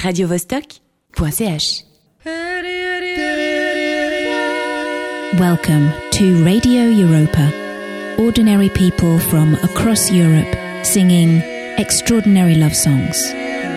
radiovostok.ch. Welcome to Radio Europa. Ordinary people from across Europe singing extraordinary love songs.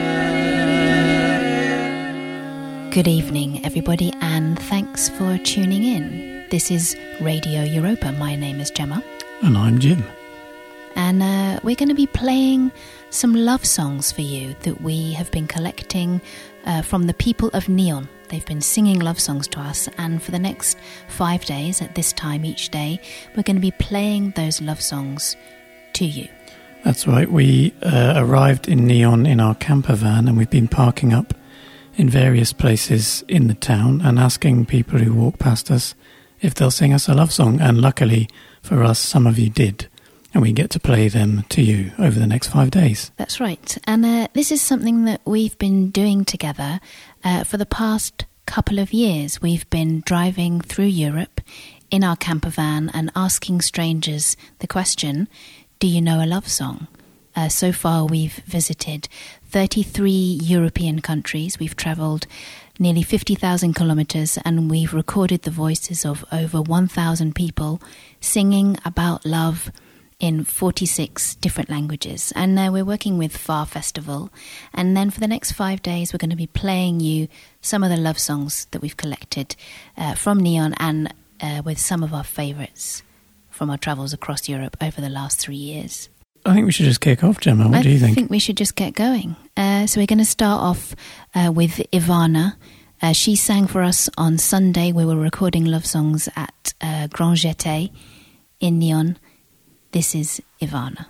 Good evening, everybody, and thanks for tuning in. This is Radio Europa. My name is Gemma. And I'm Jim. And we're going to be playing some love songs for you that we have been collecting from the people of Neon. They've been singing love songs to us, and for the next 5 days, at this time each day, we're going to be playing those love songs to you. That's right. We arrived in Neon in our camper van, and we've been parking up in various places in the town and asking people who walk past us if they'll sing us a love song. And luckily for us, some of you did. And we get to play them to you over the next 5 days. That's right. And this is something that we've been doing together for the past couple of years. We've been driving through Europe in our camper van and asking strangers the question, do you know a love song? So far we've visited 33 European countries. We've travelled nearly 50,000 kilometres, and we've recorded the voices of over 1,000 people singing about love in 46 different languages. And we're working with Far Festival. And then for the next 5 days, we're going to be playing you some of the love songs that we've collected from Neon and with some of our favourites from our travels across Europe over the last 3 years. I think we should just kick off, Gemma. What do you think? I think we should just get going. So we're going to start off with Ivana. She sang for us on Sunday. We were recording love songs at Grand Jetée in Neon. This is Ivana.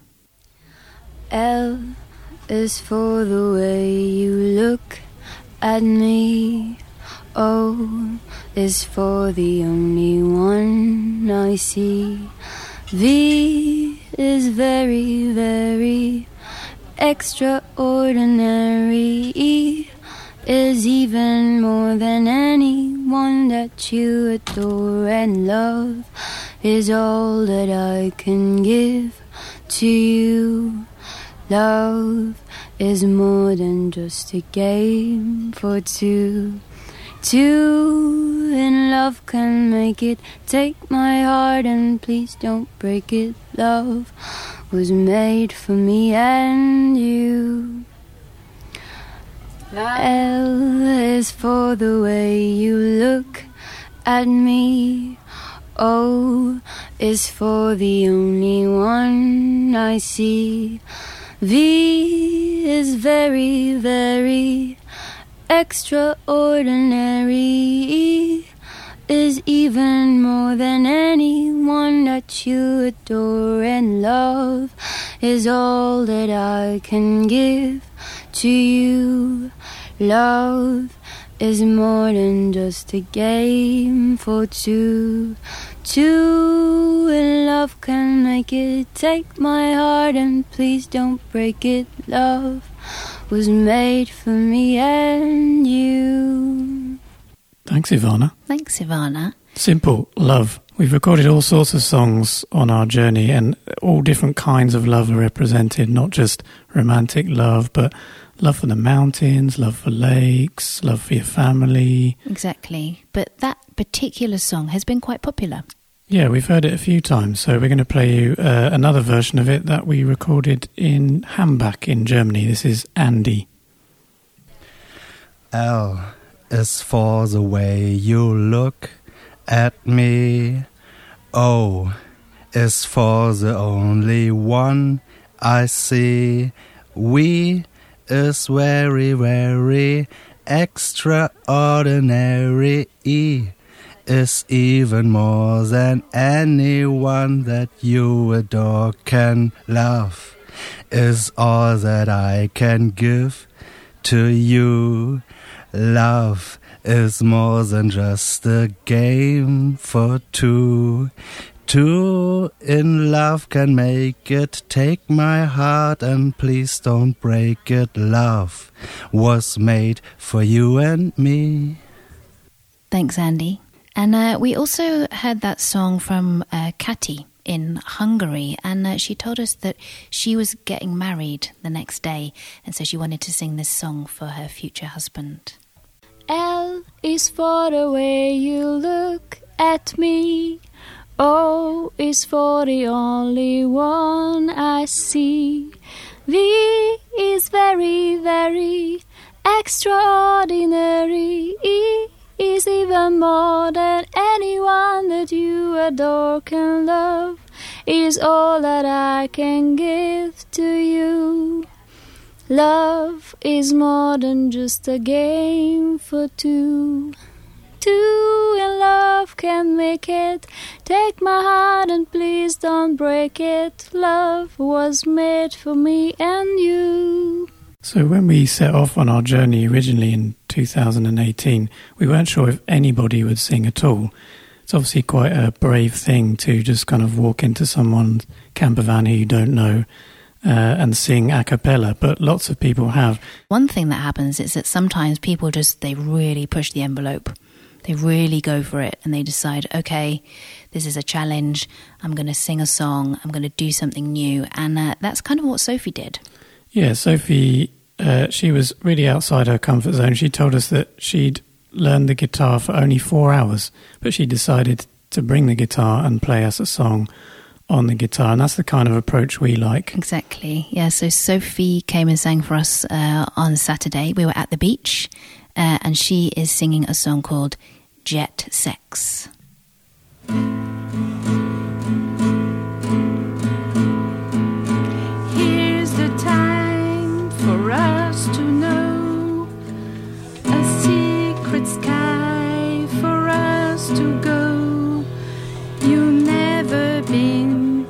L is for the way you look at me. O is for the only one I see. V is very, very extraordinary. E is even more than anyone that you adore, and love is all that I can give to you. Love is more than just a game for two. Two in love can make it. Take my heart and please don't break it. Love was made for me and you. L is for the way you look at me. O is for the only one I see. V is very, very extraordinary. E is even more than anyone that you adore, and love is all that I can give to you. Love is more than just a game for two. Two in love can make it. Take my heart and please don't break it. Love was made for me and you. Thanks, Ivana. Thanks, Ivana. Simple love. We've recorded all sorts of songs on our journey, and all different kinds of love are represented, not just romantic love, but love for the mountains, love for lakes, love for your family. Exactly. But that particular song has been quite popular. Yeah, we've heard it a few times, so we're going to play you another version of it that we recorded in Hambach in Germany. This is Andy. L is for the way you look at me. O is for the only one I see. We is very, very extraordinary. E is even more than anyone that you adore can love. Is all that I can give to you. Love is more than just a game for two. Two in love can make it. Take my heart and please don't break it. Love was made for you and me. Thanks, Andy. And we also heard that song from Kati. in Hungary, and she told us that she was getting married the next day, and so she wanted to sing this song for her future husband. L is for the way you look at me. O is for the only one I see. V is very, very extraordinary. E is even more than anyone that you adore can love. Is all that I can give to you. Love is more than just a game for two. Two in love can make it. Take my heart and please don't break it. Love was made for me and you. So when we set off on our journey originally in 2018, we weren't sure if anybody would sing at all. It's obviously quite a brave thing to just kind of walk into someone's camper van who you don't know and sing a cappella, but lots of people have. One thing that happens is that sometimes people they really push the envelope. They really go for it and they decide, okay, this is a challenge. I'm going to sing a song. I'm going to do something new. And that's kind of what Sophie did. Yeah, Sophie, she was really outside her comfort zone. She told us that she'd learned the guitar for only 4 hours, but she decided to bring the guitar and play us a song on the guitar, and that's the kind of approach we like. Exactly, yeah. So Sophie came and sang for us on Saturday. We were at the beach, and she is singing a song called Jet Sex. Here's the time for us to know, a secret sky for us to go. You've never been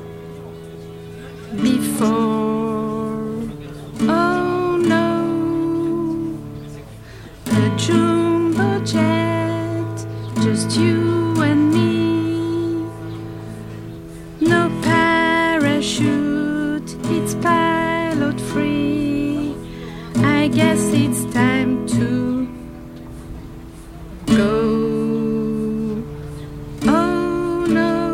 before. Oh no, a jumbo jet, just you and me. No parachute, it's pilot free. I guess it's time to go. Oh no,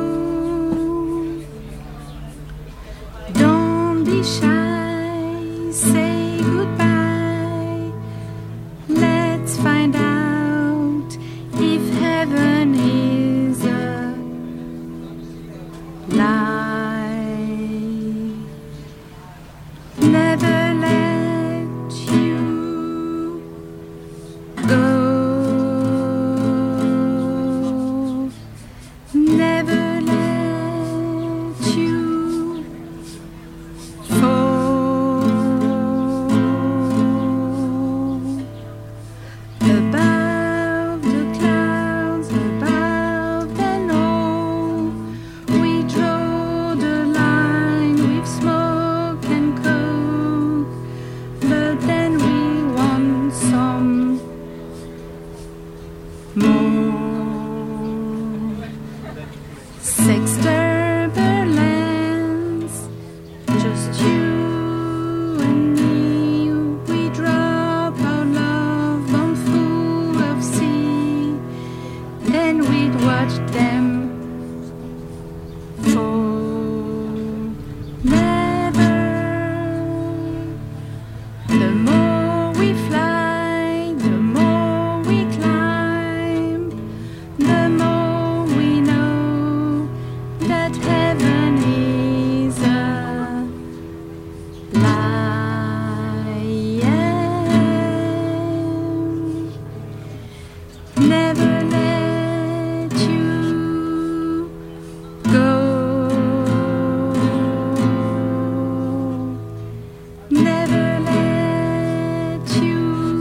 don't be shy, say goodbye. Let's find out if heaven is a lie. Never let you go. Never let you fall. Above the clouds, above them all, we draw the line with smoke and coke. But then we want some more. Sex turbulence, just you and me. We drop our love bomb full of sea, and we'd watch them fall. Never. The more we fly, the more we climb, the more we know that heaven is a lie. Never let you go. Never let you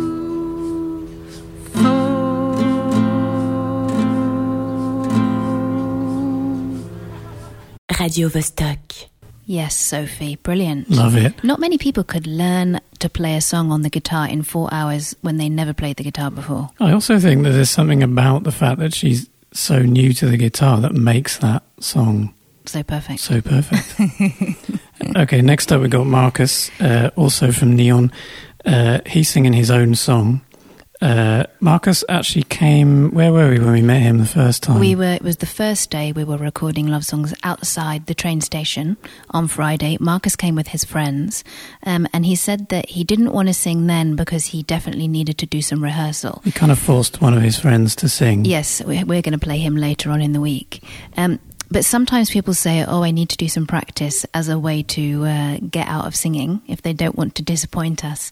fall. Radio Vostok. Yes, Sophie, brilliant. Love it. Not many people could learn to play a song on the guitar in 4 hours when they never played the guitar before. I also think that there's something about the fact that she's so new to the guitar that makes that song So perfect. so perfect. Okay, next up we got Marcus, also from Neon. He's singing his own song, Marcus actually came... Where were we when we met him the first time? It was the first day we were recording Love Songs outside the train station on Friday. Marcus came with his friends, and he said that he didn't want to sing then because he definitely needed to do some rehearsal. He kind of forced one of his friends to sing. Yes, we're going to play him later on in the week. But sometimes people say, I need to do some practice as a way to get out of singing if they don't want to disappoint us.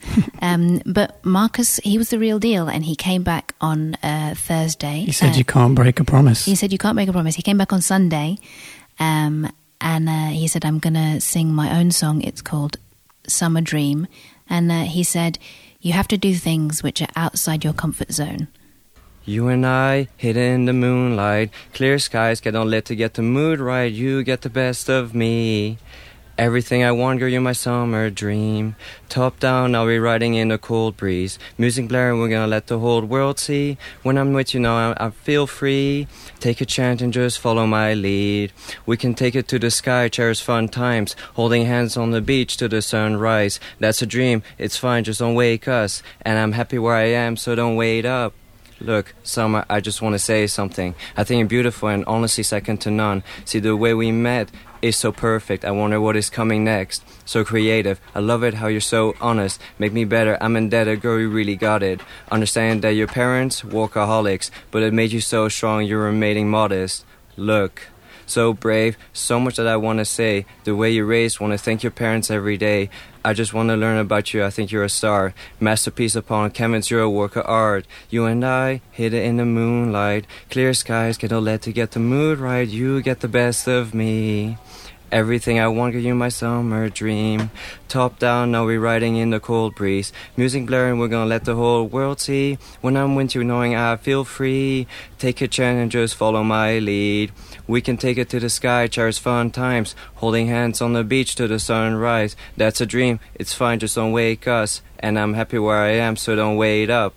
But Marcus, he was the real deal, and he came back on Thursday. He said you can't break a promise. He said you can't break a promise. He came back on Sunday, and he said, I'm going to sing my own song. It's called Summer Dream. And he said, you have to do things which are outside your comfort zone. You and I, hidden in the moonlight, clear skies, don't let to get the mood right, you get the best of me. Everything I want, girl, you're my summer dream. Top down, I'll be riding in a cold breeze. Music blaring, we're gonna let the whole world see. When I'm with you now, I feel free. Take a chance and just follow my lead. We can take it to the sky, cherish fun times. Holding hands on the beach to the sunrise. That's a dream, it's fine, just don't wake us. And I'm happy where I am, so don't wait up. Look, Summer, I just want to say something. I think you're beautiful and honestly second to none. See, the way we met is so perfect. I wonder what is coming next. So creative. I love it how you're so honest. Make me better. I'm indebted. Girl, you really got it. Understand that your parents, workaholics, but it made you so strong. You were remaining modest. Look, so brave. So much that I want to say. The way you raised, want to thank your parents every day. I just want to learn about you. I think you're a star. Masterpiece upon canvas, you're a work of art. You and I, hidden in the moonlight. Clear skies, don't let to get the mood right. You get the best of me. Everything I want, give you my summer dream. Top down, now we're riding in the cold breeze. Music blaring, we're gonna let the whole world see. When I'm with you, knowing I feel free. Take a chance and just follow my lead. We can take it to the sky, cherish fun times. Holding hands on the beach to the sunrise. That's a dream, it's fine, just don't wake us. And I'm happy where I am, so don't wait up.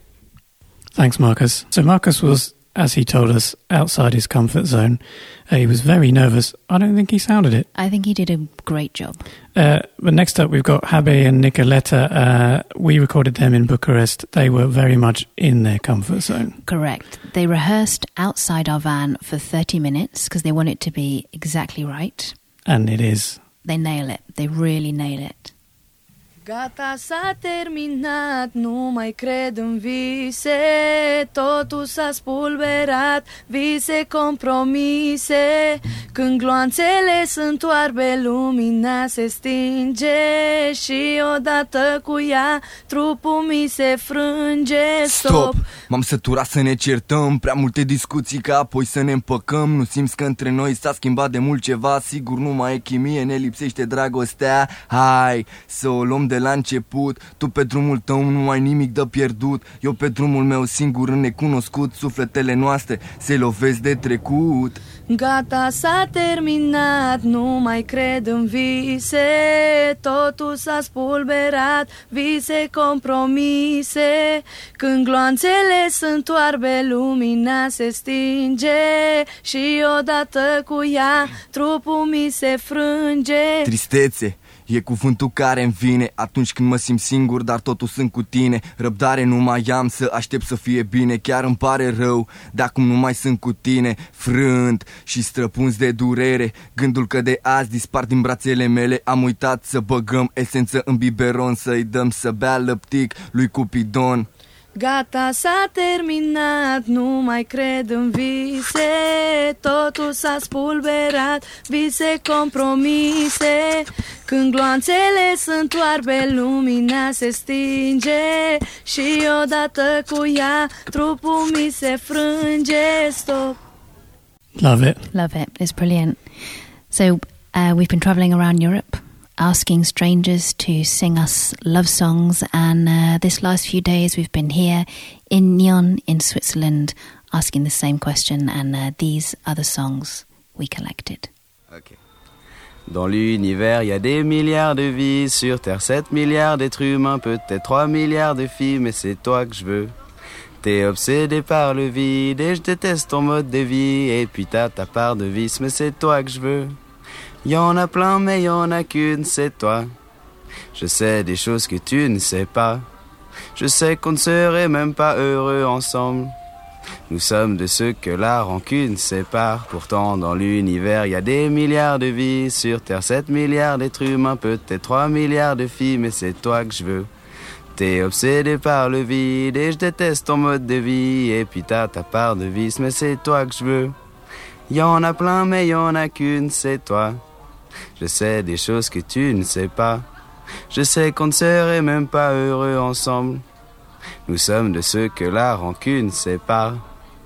Thanks, Marcus. So Marcus was, as he told us, outside his comfort zone. He was very nervous. I don't think he sounded it. I think he did a great job. But next up, we've got Habe and Nicoletta. We recorded them in Bucharest. They were very much in their comfort zone. Correct. They rehearsed outside our van for 30 minutes because they want it to be exactly right. And it is. They nail it. They really nail it. Gata s-a terminat, nu mai cred în vise, totul s-a spulberat, vise compromise. Când gloanțele sunt oarbe, lumina se stinge și odată cu ea trupul mi se frânge. Stop! M-am săturat să ne certăm, prea multe discuții ca apoi să ne împăcăm. Nu simți că între noi s-a schimbat de mult ceva, sigur nu mai e chimie, ne lipsește dragostea. Hai să o luăm de la început. Tu pe drumul tău nu ai nimic de pierdut. Eu pe drumul meu singur în necunoscut. Sufletele noastre se lovesc de trecut. Gata, s-a terminat, nu mai cred în vise, totul s-a spulberat, vise compromise. Când gloanțele sunt oarbe, lumina se stinge și odată cu ea trupul mi se frânge. Tristețe e cuvântul care îmi vine atunci când mă simt singur, dar totul sunt cu tine. Răbdare nu mai am să aștept să fie bine. Chiar îmi pare rău de acum nu mai sunt cu tine. Frânt și străpuns de durere, gândul că de azi dispar din brațele mele. Am uitat să băgăm esență în biberon, să-i dăm să bea lăptic lui Cupidon. Gata, s-a terminat, nu mai cred în vise, totul s-a spulberat, vise compromise. Când gloanțele sunt oarbe, lumina se stinge și odată cu ea trupul mi se frânge. Stop! Love it. Love it. It's brilliant. So we've been travelling around Europe, asking strangers to sing us love songs, and this last few days we've been here in Nyon in Switzerland asking the same question, and these are the songs we collected. Okay. Dans l'univers, il y a des milliards de vies, sur Terre 7 milliards d'êtres humains, peut-être 3 milliards de filles, mais c'est toi que je veux. T'es obsédé par le vide et je déteste ton mode de vie, et puis t'as ta part de vice, mais c'est toi que je veux. Y'en a plein mais y'en a qu'une, c'est toi. Je sais des choses que tu ne sais pas. Je sais qu'on ne serait même pas heureux ensemble. Nous sommes de ceux que la rancune sépare. Pourtant dans l'univers y a des milliards de vies. Sur Terre 7 milliards d'êtres humains, peut-être 3 milliards de filles. Mais c'est toi que je veux. T'es obsédé par le vide et je déteste ton mode de vie. Et puis t'as ta part de vice, mais c'est toi que je veux. Y en a plein mais y en a qu'une, c'est toi. Je sais des choses que tu ne sais pas. Je sais qu'on ne serait même pas heureux ensemble. Nous sommes de ceux que la rancune sépare.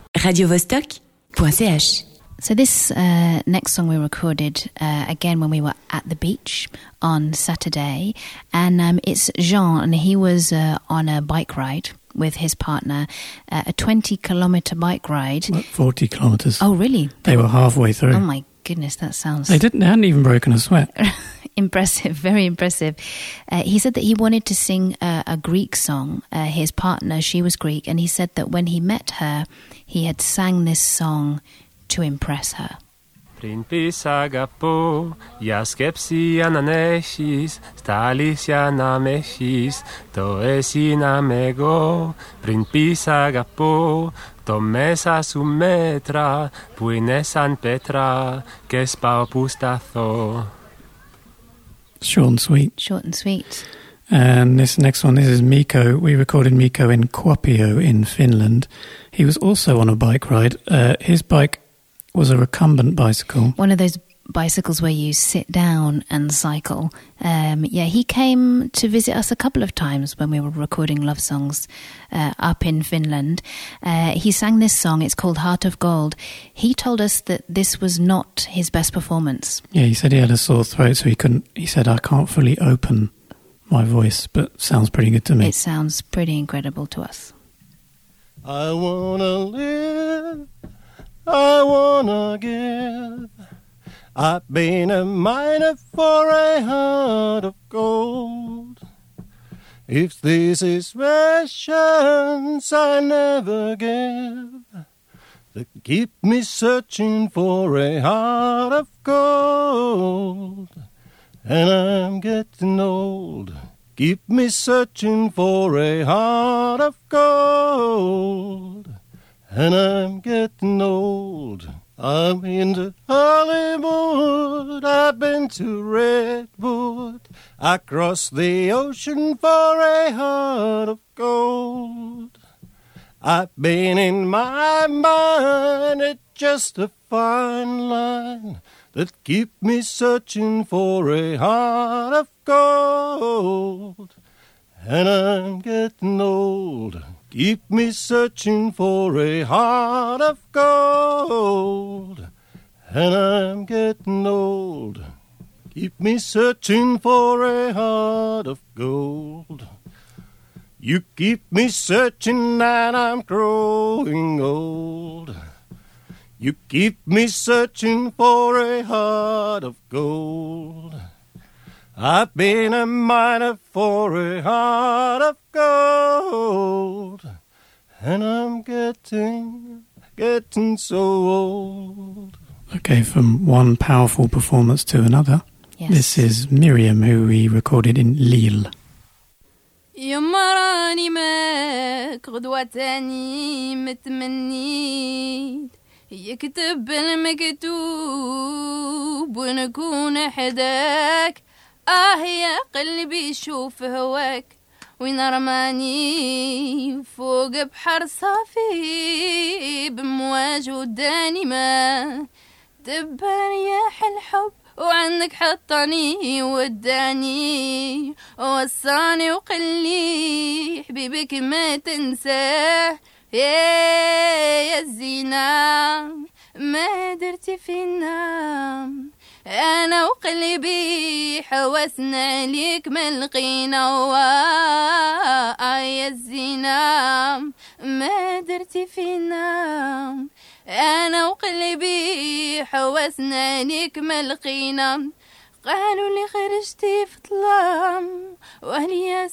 RadioVostok.ch. So this next song we recorded again when we were at the beach on Saturday, and it's Jean, and he was on a bike ride with his partner, a 20-kilometer bike ride. About 40 kilometers. Oh, really? They were halfway through. Oh my goodness, that sounds... They hadn't even broken a sweat. Impressive, very impressive. He said that he wanted to sing a Greek song. His partner, she was Greek, and he said that when he met her, he had sang this song to impress her. Πριν πεις αγαπώ, για σκέψη ανανέχεις, στα αλήθεια να με έχεις, το εσύ να με εγώ. Πριν πεις αγαπώ, το μέσα σου μέτρα, που είναι σαν πέτρα, και σπάω που σταθώ. Short and sweet. Short and sweet. And this next one, this is Mikko. We recorded Mikko in Kuopio in Finland. He was also on a bike ride. His bike was a recumbent bicycle. One of those bicycles where you sit down and cycle. He came to visit us a couple of times when we were recording love songs up in Finland. He sang this song. It's called Heart of Gold. He told us that this was not his best performance. Yeah, he said he had a sore throat, so he said, I can't fully open my voice, but sounds pretty good to me. It sounds pretty incredible to us. I wanna live, I wanna give. I've been a miner for a heart of gold. If this is rations I never give, that keep me searching for a heart of gold. And I'm getting old, keep me searching for a heart of gold. And I'm getting old. I'm into Hollywood, I've been to Redwood, I crossed the ocean for a heart of gold. I've been in my mind, it's just a fine line that keep me searching for a heart of gold. And I'm getting old, keep me searching for a heart of gold. And I'm getting old, keep me searching for a heart of gold. You keep me searching and I'm growing old. You keep me searching for a heart of gold. I've been a miner for a heart of gold. And I'm getting so old. Okay, from one powerful performance to another. Yes. This is Miriam, who we recorded in Lille. يمراني ماك غدوة تاني متمنيت يكتب المكتوب ونكون حداك يا قلبي شوف هواك وين رماني فوق بحر صافي بمواج وداني ما دبان رياح الحب وعنك حطني وداني ووصاني وقلي حبيبك ما تنساه يا الزينة ما درتي فينا أنا وقلبي حوسنا ليك ما لقينا يا الزينة ما درتي فينا أنا وقلبي حوسنا ليك ما لقينا قالوا لي خرجتي في ظلام وهليا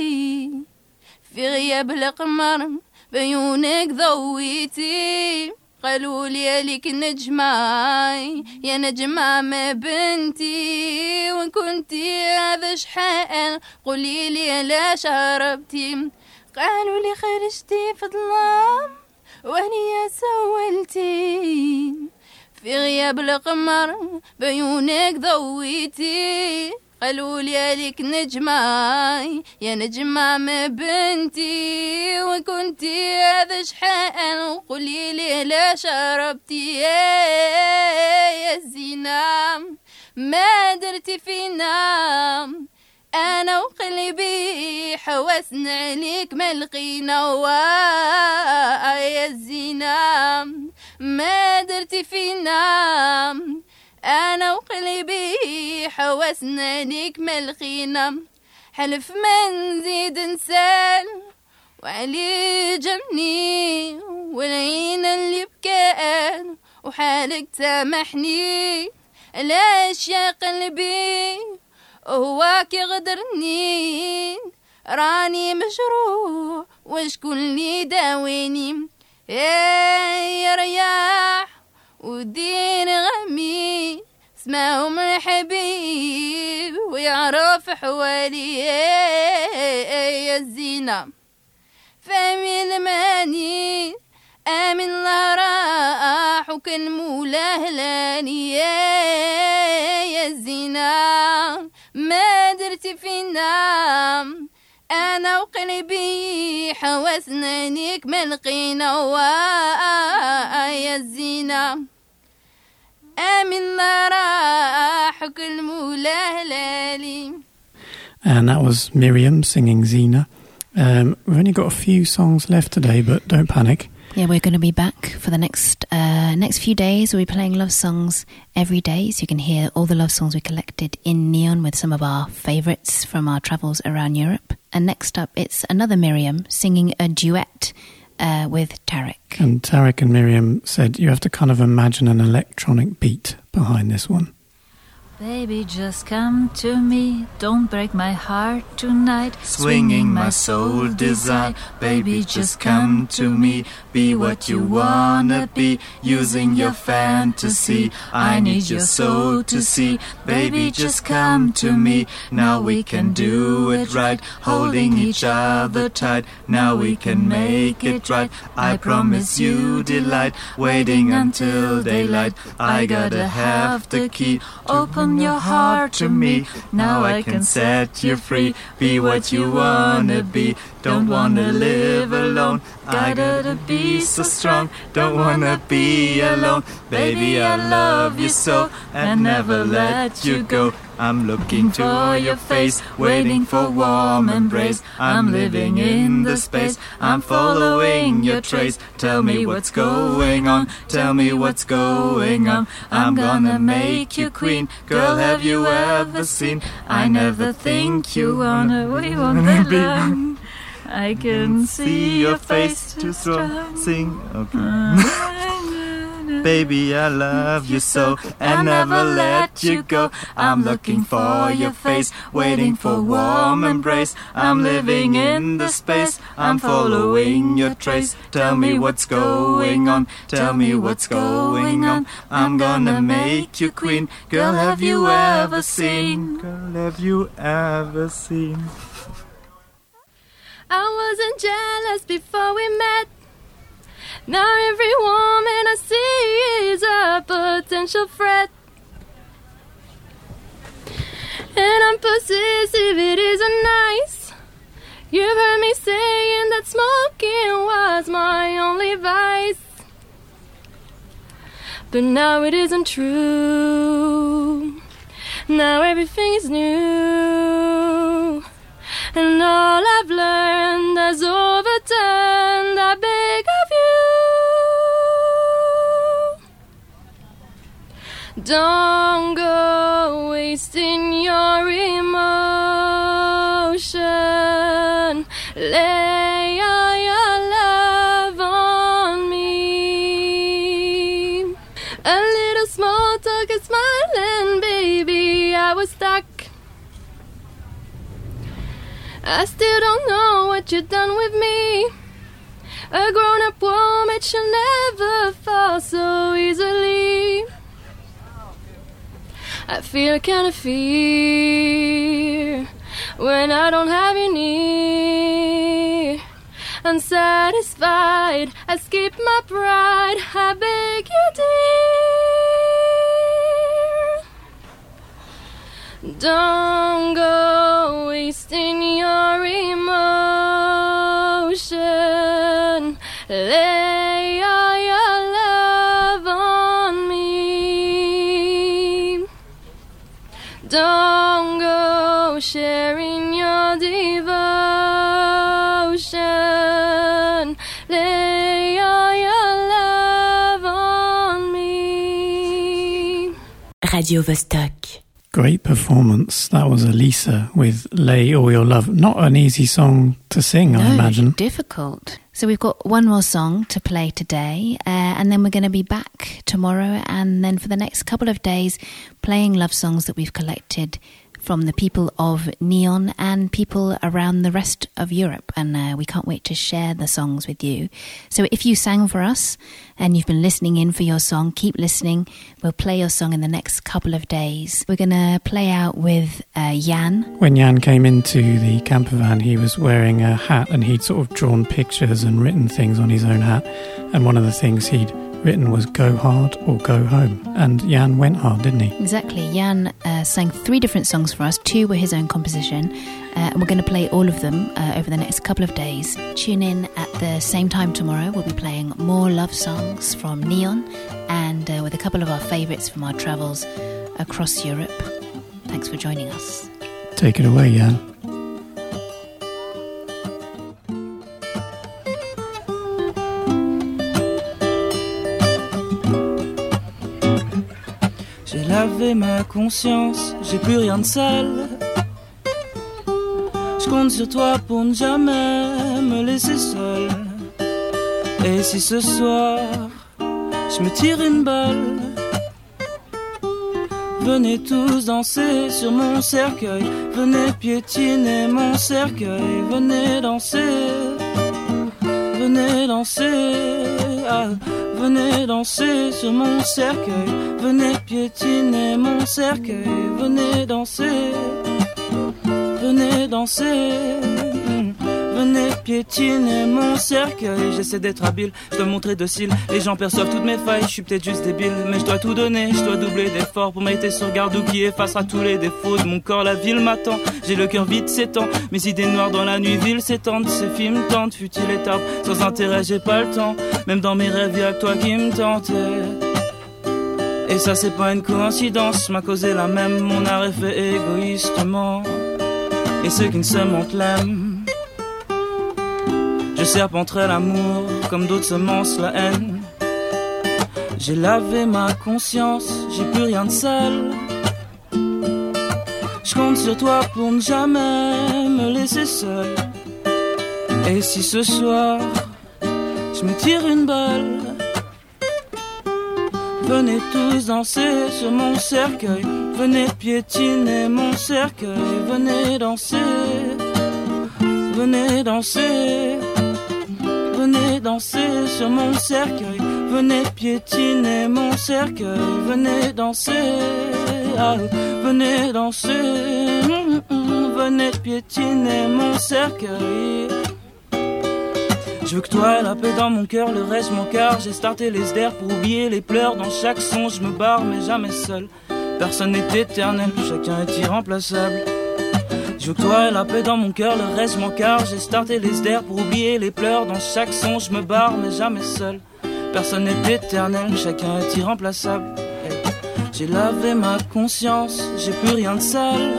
سولتي في غياب القمر بعيونك ضويتي قالوا لي ليك نجمة يا نجمة ما بنتي وإن كنتي هذا شحال قولي لي لا شربتي قالوا لي خرجتي في ظلام وهني سولتي في غياب القمر بعيونك ضويتي قالوا لي ليك نجمة يا نجمة ما بنتي وكنتي هذا شحال قولي لي لا شربتي يا زينة ما درتي فينا أنا وقلبي حوسنا عليك ما لقينا يا زينة ما درتي فينا أنا وقلبي حوسنا عليك ما لقينا حلف ما نزيد نسال وعلي جمني والعين اللي بكان وحالك سامحني علاش يا قلبي هواك يغدرني راني مجروح وشكون اللي داويني يا رياح ودين غمي اسمعهم الحبيب ويعرف حوالي يا الزينة فامي الماني آمن الله راح وكان مولاه لاني يا الزينة ما درتي فينا أنا وقلبي حوسنا ليك ما لقينا يا الزينة آمن الله راح وكل مولاه لالي. And that was Miriam singing Zina. We've only got a few songs left today, but don't panic. Yeah, we're going to be back for the next few days. We'll be playing love songs every day, so you can hear all the love songs we collected in Neon with some of our favourites from our travels around Europe. And next up, it's another Miriam singing a duet with Tarek. And Tarek and Miriam said you have to kind of imagine an electronic beat behind this one. Baby, just come to me, don't break my heart tonight, swinging my soul desire. Baby, just come to me, be what you wanna be, using your fantasy. I need your soul to see. Baby, just come to me, now we can do it right, holding each other tight. Now we can make it right. I promise you delight, waiting until daylight. I gotta have the key, open your heart to me. Now I can set you free. Be what you wanna be. Don't wanna live alone. I gotta be so strong. Don't wanna be alone. Baby, I love you so and never let you go. I'm looking for your face, waiting for warm embrace. I'm living in the space, I'm following your trace. Tell me what's going on, tell me what's going on. I'm gonna make you queen. Girl, have you ever seen? I never think you wanna be. I can see your face too strong. Sing, okay. Baby, I love you so and never let you go. I'm looking for your face, waiting for warm embrace. I'm living in the space, I'm following your trace. Tell me what's going on, tell me what's going on. I'm gonna make you queen. Girl, have you ever seen? Girl, have you ever seen? I wasn't jealous before we met. Now every woman I see is a potential threat. And I'm possessive, it isn't nice. You've heard me saying that smoking was my only vice. But now it isn't true. Now everything is new. And all I've learned has overturned. I beg of you, don't go wasting your emotion. Lay all your love on me. A little small talk and smiling, baby, I was stuck. I still don't know what you've done with me, A grown-up woman shall never fall so easily. I feel a kind of fear when I don't have you near. Unsatisfied, I skip my pride, I beg you, dear. Don't go wasting your emotion. Lay all your love on me. Don't go sharing your devotion. Lay all your love on me. Radio Vostok. Great performance. That was Elisa with Lay All Your Love. Not an easy song to sing, I imagine. Difficult. So we've got one more song to play today, and then we're going to be back tomorrow, and then for the next couple of days playing love songs that we've collected from the people of Neon and people around the rest of Europe, and we can't wait to share the songs with you. So if you sang for us and you've been listening in for your song, keep listening. We'll play your song in the next couple of days. We're going to play out with Jan. When Jan came into the camper van, he was wearing a hat, and he'd sort of drawn pictures and written things on his own hat, and one of the things he'd written was go hard or go home, and Jan went hard, didn't he? Exactly. Jan sang 3 different songs for us. 2 were his own composition, and we're going to play all of them over the next couple of days. Tune in at the same time tomorrow. We'll be playing more love songs from Neon and with a couple of our favourites from our travels across Europe. Thanks for joining us. Take it away, Jan. J'ai lavé ma conscience, j'ai plus rien de sale. Je compte sur toi pour ne jamais me laisser seul. Et si ce soir, je me tire une balle, venez tous danser sur mon cercueil. Venez piétiner mon cercueil. Venez danser, venez danser, ah. Venez danser sur mon cercueil. Venez piétiner mon cercueil. Venez danser, venez danser. Venez piétiner mon cercueil. J'essaie d'être habile, je dois montrer docile. Les gens perçoivent toutes mes failles, je suis peut-être juste débile, mais je dois tout donner, je dois doubler d'efforts pour m'être sur garde ou qui effacera tous les défauts de mon corps. La ville m'attend, j'ai le cœur vide, s'étend. Mes idées noires dans la nuit ville s'étendent. Ces films tentent, fut-il et tard. Sans intérêt j'ai pas le temps, même dans mes rêves y'a que toi qui me tentais. Et ça c'est pas une coïncidence, m'a causé la même. Mon art est fait égoïstement, et ceux qui ne se mentent l'aiment. Je serpenterai l'amour comme d'autres semences la haine. J'ai lavé ma conscience, j'ai plus rien de sale. Je compte sur toi pour ne jamais me laisser seul. Et si ce soir je me tire une balle, venez tous danser sur mon cercueil. Venez piétiner mon cercueil. Venez danser, venez danser. Venez danser sur mon cercueil. Venez piétiner mon cercueil. Venez danser, ah, venez danser. Venez piétiner mon cercueil. Je veux que toi, la paix dans mon cœur, le reste mon cœur. J'ai starté les SDR pour oublier les pleurs. Dans chaque son, je me barre, mais jamais seul. Personne n'est éternel, chacun est irremplaçable. Je veux que toi, la paix dans mon cœur, le reste mon cœur. J'ai starté les SDR pour oublier les pleurs. Dans chaque son, je me barre, mais jamais seul. Personne n'est éternel, chacun est irremplaçable. J'ai lavé ma conscience, j'ai plus rien de sale.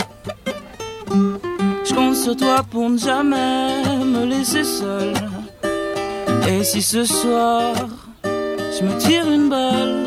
Je compte sur toi pour ne jamais me laisser seul. Et si ce soir je me tire une balle,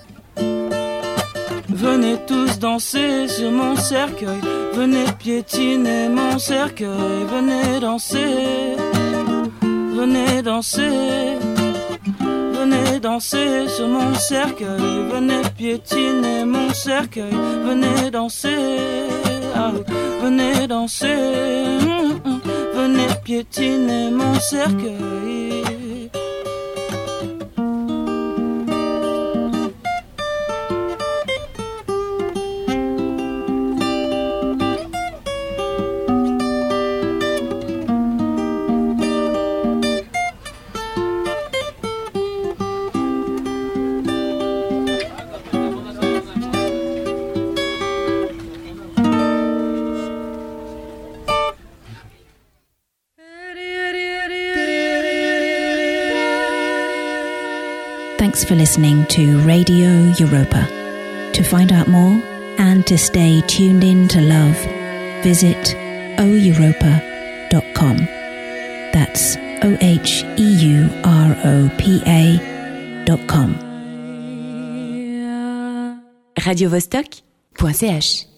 venez tous danser sur mon cercueil. Venez piétiner mon cercueil. Venez danser, venez danser. Venez danser sur mon cercueil. Venez piétiner mon cercueil. Venez danser, ah, venez danser. Venez piétiner mon cercueil. Thanks for listening to Radio Europa. To find out more and to stay tuned in to love, visit oeuropa.com. That's OHEUROPA.com. radiovostok.ch